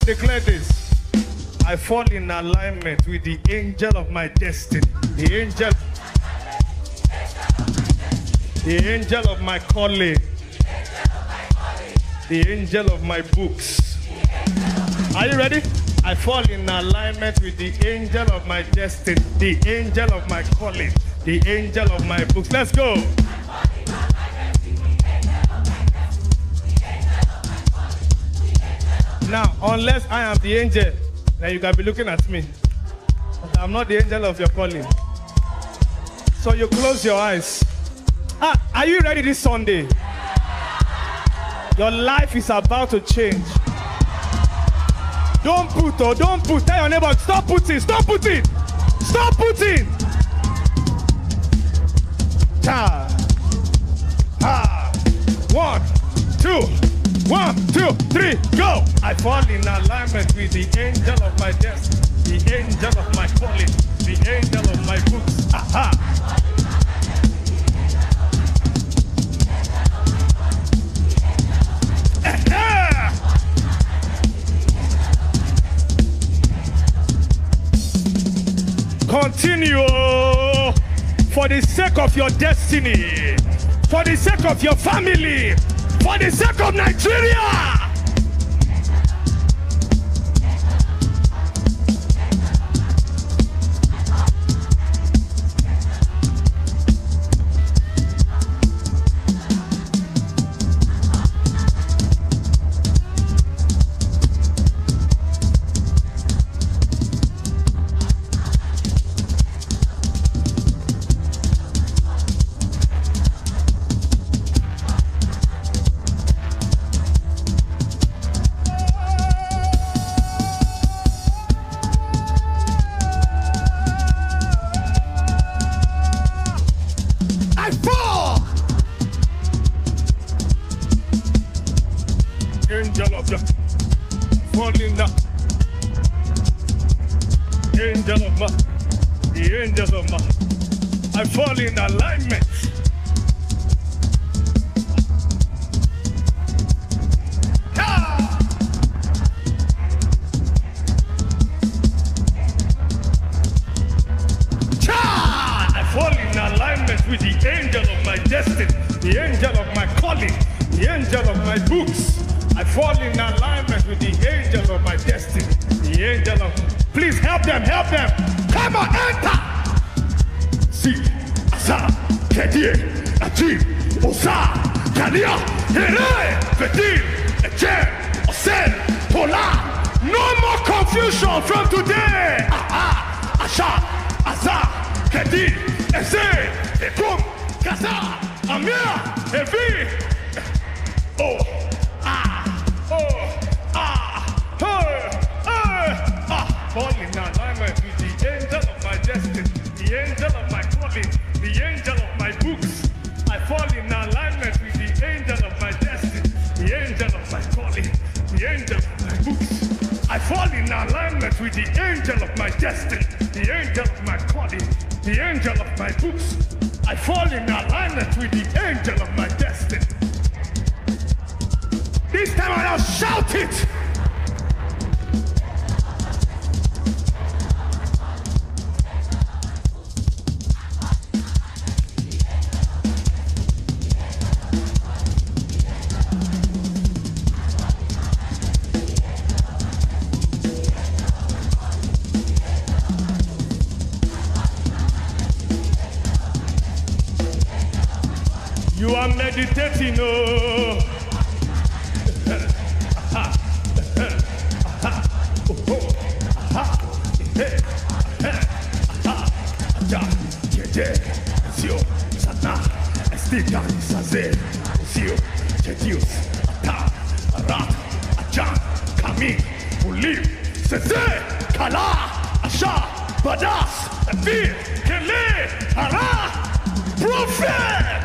Declare this. I fall in alignment with the angel of my destiny. The angel of my calling. The angel of my books. Are you ready? I fall in alignment with the angel of my destiny. The angel of my calling. The angel of my books. Let's go. Now, unless I am the angel, then you can be looking at me. But I'm not the angel of your calling. So you close your eyes. Are you ready this Sunday? Your life is about to change. Don't put. Tell your neighbor, stop putting. Stop putting. 1, 2, 1, 2, 3, go! I fall in alignment with the angel of my destiny, the angel of my calling, the angel of my books. Aha! Continue for the sake of your destiny, for the sake of your family, for the sake of Nigeria. Angel of the falling down. Angel of my, the angel of my, I fall in alignment. I fall in alignment with the angel of my destiny, the angel of my calling, the angel of my books. I fall in alignment with the angel of my destiny, the angel of... Please help them. Come on, enter! Si, Asa, Kedir, Ajib, Osa, Kania, Here, Fedir, Echer, Osen, Tola. No more confusion from today! Asha, Asa, Kedir, Ese, Ekum, Kaza, Amir, Evi. Oh. Fall in alignment with the angel of my destiny, the angel of my calling, the angel of my books. I fall in alignment with the angel of my destiny, the angel of my calling, the angel of my books. I fall in alignment with the angel of my destiny, the angel of my calling, the angel of my books. I fall in alignment with the angel of my destiny. This time I'll shout it. You are meditating, oh. Prophet!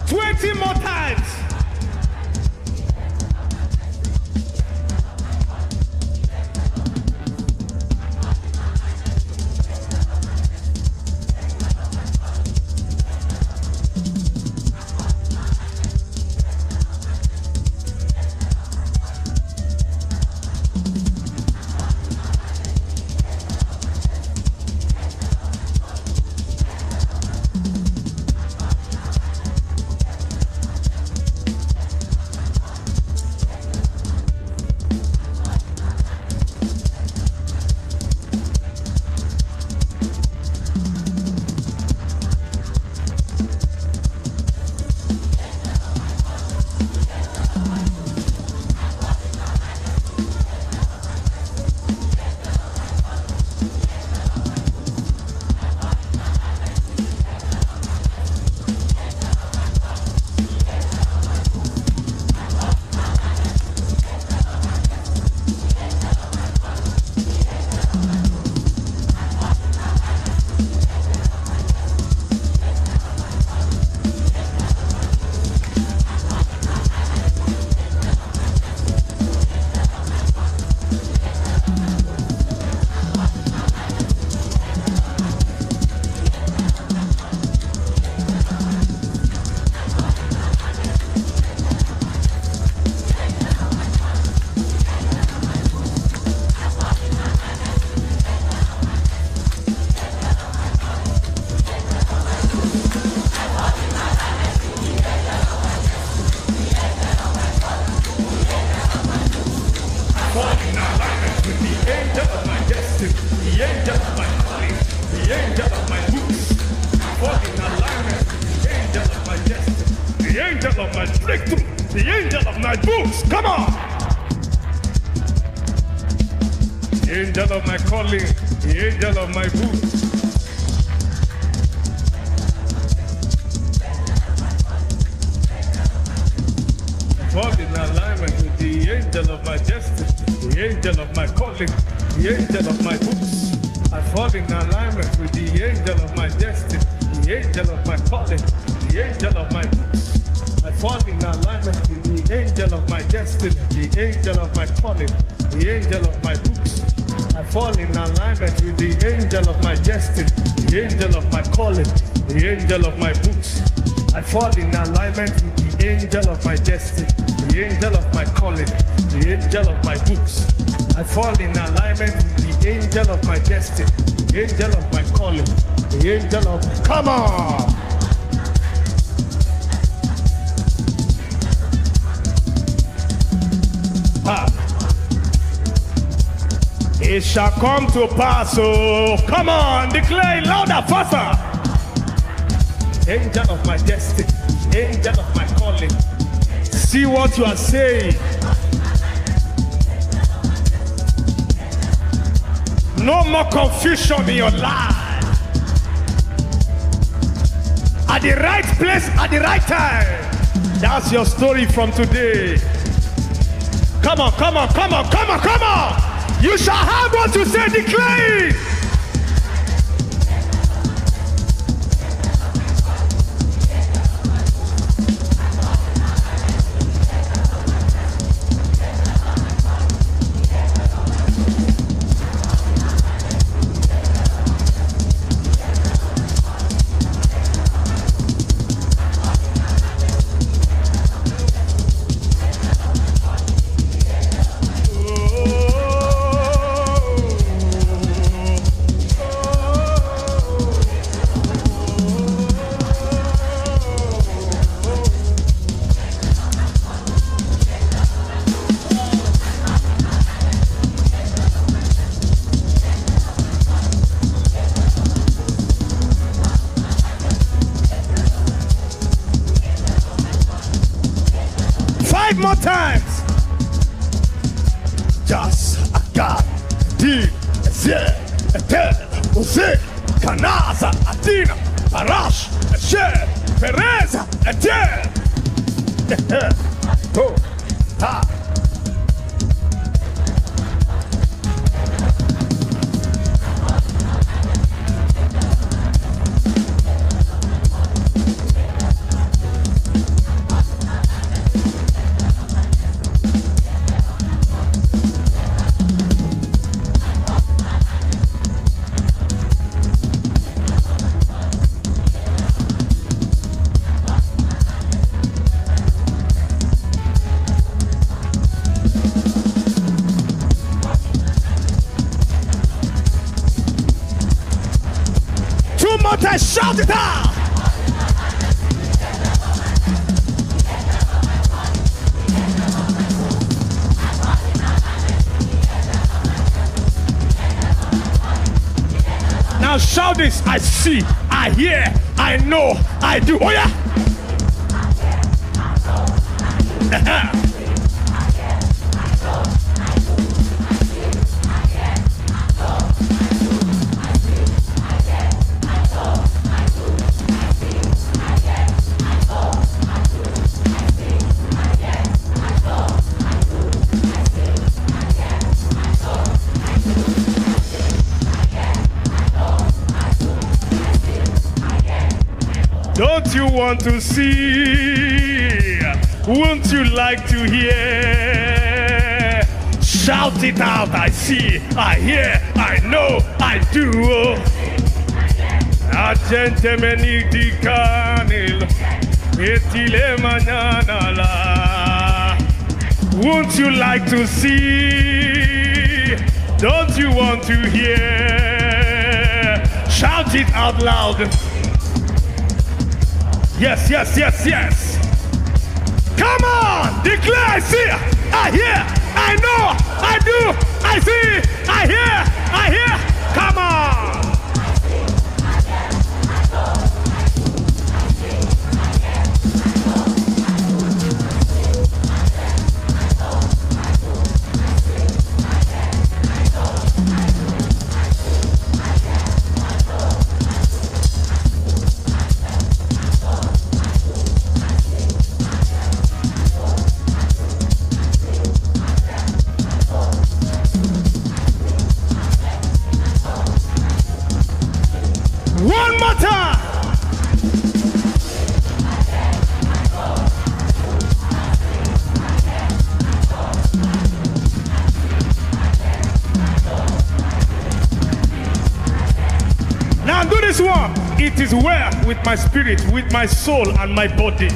20 more times. Angel of my calling, the angel of my boots. Fall in alignment with the angel of my destiny, the angel of my calling, the angel of my boots. I fall in alignment with the angel of my destiny, the angel of my calling, the angel of my boots. I fall in alignment with the angel of my destiny, the angel of my calling, the angel of my boots. I fall in alignment with the angel of my destiny, the angel of my calling, the angel of my boots. I fall in alignment with the angel of my destiny, the angel of my calling, the angel of my boots. I fall in alignment with the angel of my destiny, the angel of my calling, the angel of... Come on! It shall come to pass, oh, come on, declare it louder, faster. Angel of my destiny, angel of my calling. See what you are saying. No more confusion in your life. At the right place, at the right time. That's your story from today. Come on, come on, come on, come on, come on. You shall have what you say, declare it. More times. Just a God, D, Z, Etel, Ose, Kanaza, Atina, Parash, Esher, Pereza, Etel. Oh, ha. Say, shout it out. Now shout this. I see, I hear, I know, I do. Oh yeah. Don't you want to see? Won't you like to hear? Shout it out. I see, I hear, I know, I do. Agente meniti canil, etile manana la. Won't you like to see? Don't you want to hear? Shout it out loud. Yes, yes, yes, yes. Come on, declare, I see, I hear, I know, I do, I see, I hear, I hear. Come on. One more time. Now do this one. It is well with my spirit, with my soul and my body.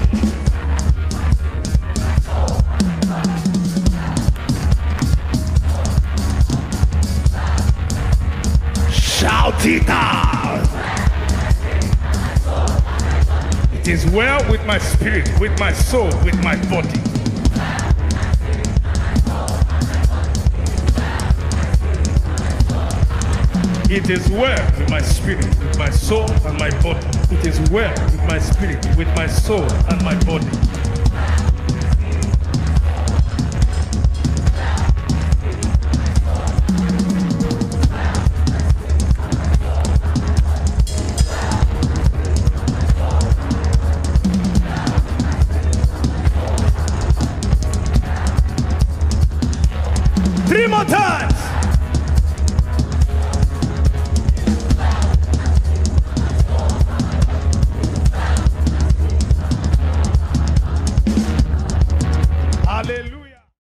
Shout it out. It is well with my spirit, with my soul, with my body. It is well with my spirit, with my soul, and my body. It is well with my spirit, with my soul, and my body. Three more times.